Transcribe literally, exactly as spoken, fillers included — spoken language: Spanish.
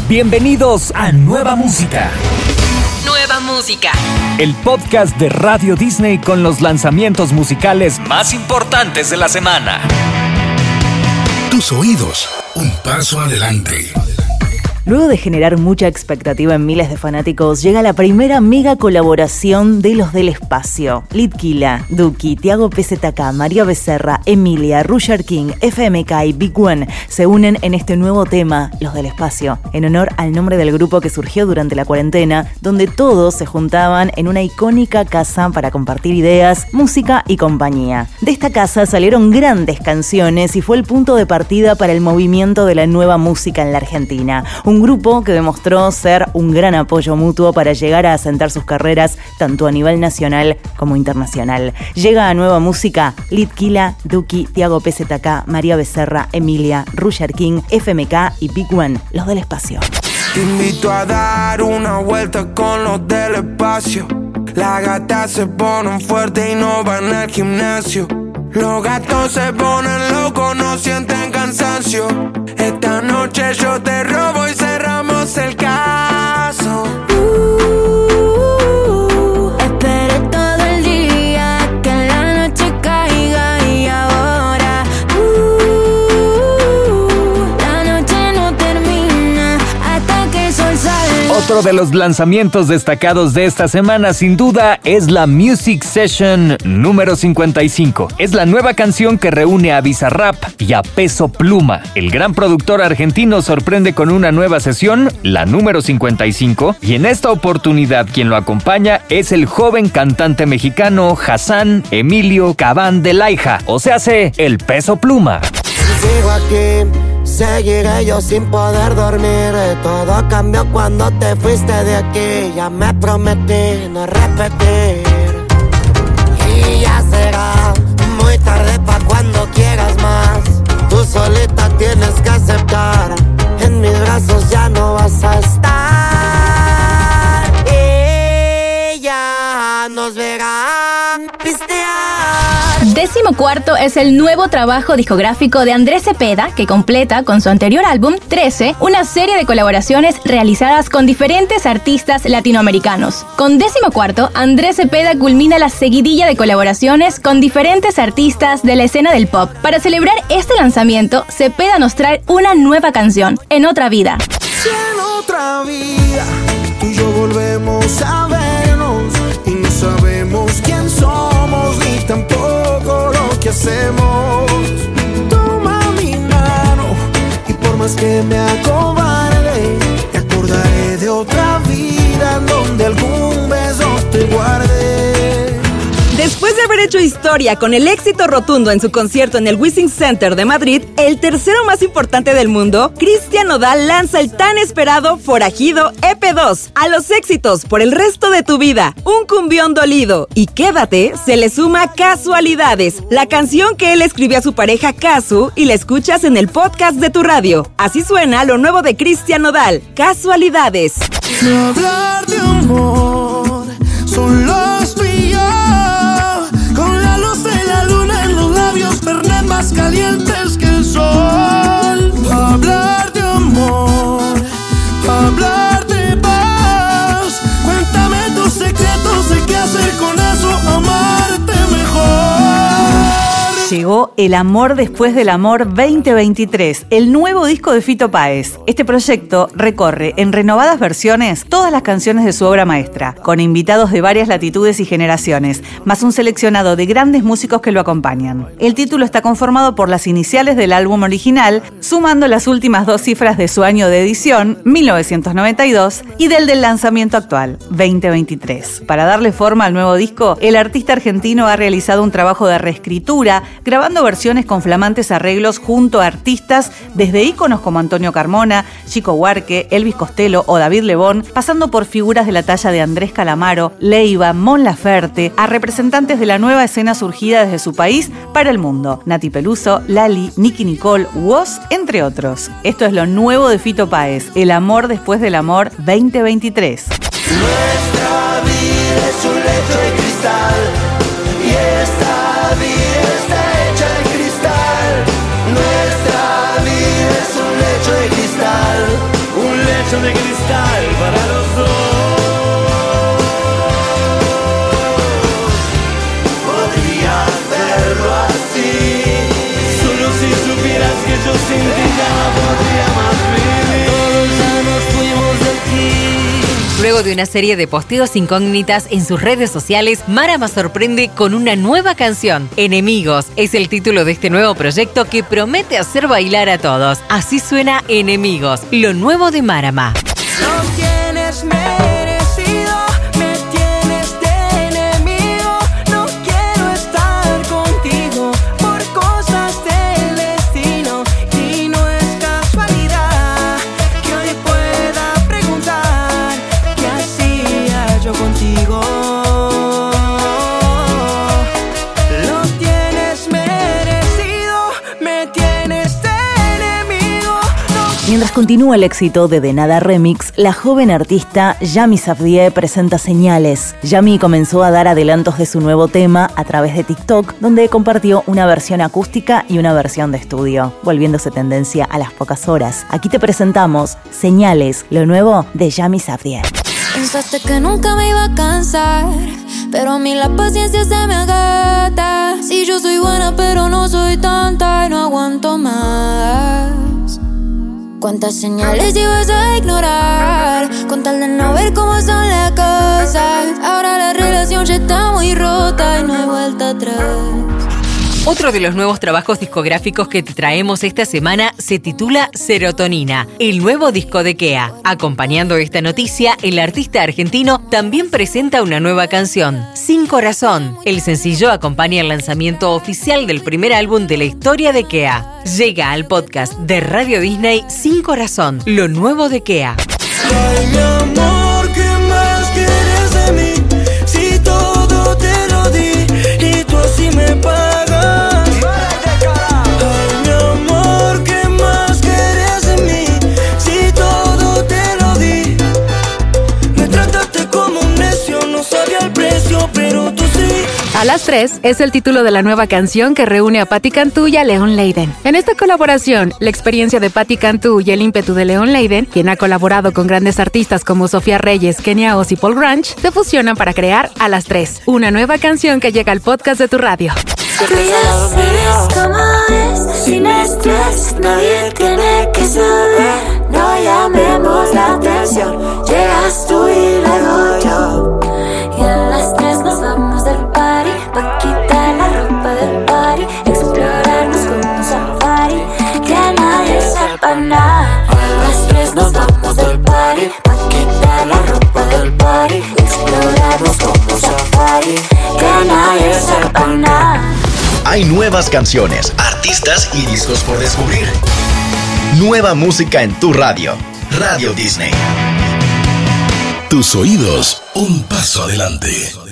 Bienvenidos a Nueva Música. Nueva Música. El podcast de Radio Disney con los lanzamientos musicales más importantes de la semana. Tus oídos, un paso adelante. Luego de generar mucha expectativa en miles de fanáticos, llega la primera mega colaboración de los del espacio. Litquila, Duki, Tiago P Z K, María Becerra, Emilia, Roger King, F M K y Big One se unen en este nuevo tema, Los del Espacio, en honor al nombre del grupo que surgió durante la cuarentena, donde todos se juntaban en una icónica casa para compartir ideas, música y compañía. De esta casa salieron grandes canciones y fue el punto de partida para el movimiento de la nueva música en la Argentina. Un Un grupo que demostró ser un gran apoyo mutuo para llegar a asentar sus carreras tanto a nivel nacional como internacional. Llega a Nueva Música Litquila, Duki, Tiago P Z K, María Becerra, Emilia, Roger King, F M K y Big One, Los del Espacio. Te invito a dar una vuelta con los del espacio. Las gatas se ponen fuertes y no van al gimnasio. Los gatos se ponen locos, no sienten cansancio. Esta noche yo te robo y cerramos el caso. Uh, esperé todo el día que la noche caiga y ahora uh, la noche no termina hasta que el sol sale. Otro de los lanzamientos destacados de esta semana, sin duda, es la Music Session número cincuenta y cinco. Es la nueva canción que reúne a Bizarrap y a Peso Pluma. El gran productor argentino sorprende con una nueva sesión, la número cincuenta y cinco, y en esta oportunidad quien lo acompaña es el joven cantante mexicano Hassan Emilio Cabán de Laija, o sea, hace el Peso Pluma. Sigo aquí, seguiré yo sin poder dormir. Todo cambió cuando te fuiste de aquí. Ya me prometí no repetir. Y ya será muy tarde pa' cuando quieras más. Tú solita tienes que aceptar. En mis brazos ya no vas a estar. Ella nos verá pistear. Décimo Cuarto es el nuevo trabajo discográfico de Andrés Cepeda, que completa con su anterior álbum, trece, una serie de colaboraciones realizadas con diferentes artistas latinoamericanos. Con Décimo Cuarto, Andrés Cepeda culmina la seguidilla de colaboraciones con diferentes artistas de la escena del pop. Para celebrar este lanzamiento, Cepeda nos trae una nueva canción, En Otra Vida. Si en otra vida tú y yo volvemos a vernos y no sabemos quién somos ni tampoco lo que hacemos, toma mi mano y por más que me acobarde, te acordaré de otra vida en donde algún beso te guarde. Después de haber hecho historia con el éxito rotundo en su concierto en el Wissing Center de Madrid, el tercero más importante del mundo, Cristian Nodal lanza el tan esperado Forajido E P dos. A los éxitos por el resto de tu vida, Un Cumbión Dolido y Quédate se le suma Casualidades, la canción que él escribió a su pareja Casu y la escuchas en el podcast de tu radio. Así suena lo nuevo de Cristian Nodal, Casualidades. Si hablar de amor son los tú y yo, con la luz de la luna en los labios, Fernet más calientes que el sol. Hablar de amor, hablar de paz, cuéntame tus secretos de qué hacer con eso, amarte mejor. Llegó El Amor Después del Amor veinte veintitrés, el nuevo disco de Fito Páez. Este proyecto recorre en renovadas versiones todas las canciones de su obra maestra, con invitados de varias latitudes y generaciones, más un seleccionado de grandes músicos que lo acompañan. El título está conformado por las iniciales del álbum original, sumando las últimas dos cifras de su año de edición, mil novecientos noventa y dos, y del del lanzamiento actual, veinte veintitrés. Para darle forma al nuevo disco, el artista argentino ha realizado un trabajo de reescritura, grabando versiones con flamantes arreglos junto a artistas desde íconos como Antonio Carmona, Chico Huarque, Elvis Costello o David Lebón, pasando por figuras de la talla de Andrés Calamaro, Leiva, Mon Laferte, a representantes de la nueva escena surgida desde su país para el mundo, Nati Peluso, Lali, Nicki Nicole, Woz, entre otros. Esto es lo nuevo de Fito Páez, El Amor Después del Amor veinte veintitrés. Nuestra vida es un lecho de cristal y esta vida está hecha de cristal. Nuestra vida es un lecho de cristal, un lecho techo de cristal para los dos. Podrías verlo así, solo si supieras que yo sin ti ya no podría más vivir. Todos ya nos fuimos de aquí. Luego de una serie de posteos incógnitas en sus redes sociales, Marama sorprende con una nueva canción. Enemigos es el título de este nuevo proyecto que promete hacer bailar a todos. Así suena Enemigos, lo nuevo de Marama. No tienes merecido, me tienes de enemigo. No quiero estar contigo por cosas del destino. Y no es casualidad que hoy pueda preguntar qué hacía yo contigo. Lo tienes merecido, me tienes de enemigo. No. Mientras continúa el éxito de De Nada Remix, la joven artista Yami Safdie presenta señales. Yami comenzó a dar adelantos de su nuevo tema a través de TikTok, donde compartió una versión acústica y una versión de estudio, volviéndose tendencia a las pocas horas. Aquí te presentamos Señales, lo nuevo de Yami Safdie. Pensaste que nunca me iba a cansar, pero a mí la paciencia se me agota. Si yo soy buena pero no soy tonta y no aguanto más. ¿Cuántas señales ibas a ignorar con tal de no ver cómo son las cosas? Ahora la relación ya está muy rota y no hay vuelta atrás. Otro de los nuevos trabajos discográficos que te traemos esta semana se titula Serotonina, el nuevo disco de Kea. Acompañando esta noticia, el artista argentino también presenta una nueva canción, Sin Corazón. El sencillo acompaña el lanzamiento oficial del primer álbum de la historia de Kea. Llega al podcast de Radio Disney Sin Corazón, lo nuevo de Kea. Ay, mi amor, ¿qué más quieres de mí? Si todo te lo di y tú así me pagas. A las tres es el título de la nueva canción que reúne a Patti Cantú y a Leon Leiden. En esta colaboración, la experiencia de Patti Cantú y el ímpetu de Leon Leiden, quien ha colaborado con grandes artistas como Sofía Reyes, Kenia Oz y Paul Grange, se fusionan para crear A las tres, una nueva canción que llega al podcast de tu radio. Como es, sin estrés, nadie tiene que saber. No llamemos la atención, llegas tú y luego yo. Y a las tres nos vamos del party, pa' quitar la ropa del party, explorarnos como un safari, que nadie sepa nada. A las tres nos vamos del party, pa' quitar la ropa del party, explorarnos como un safari, que nadie sepa nada. Hay nuevas canciones, artistas y discos por descubrir. Nueva música en tu radio. Radio Disney. Tus oídos, un paso adelante.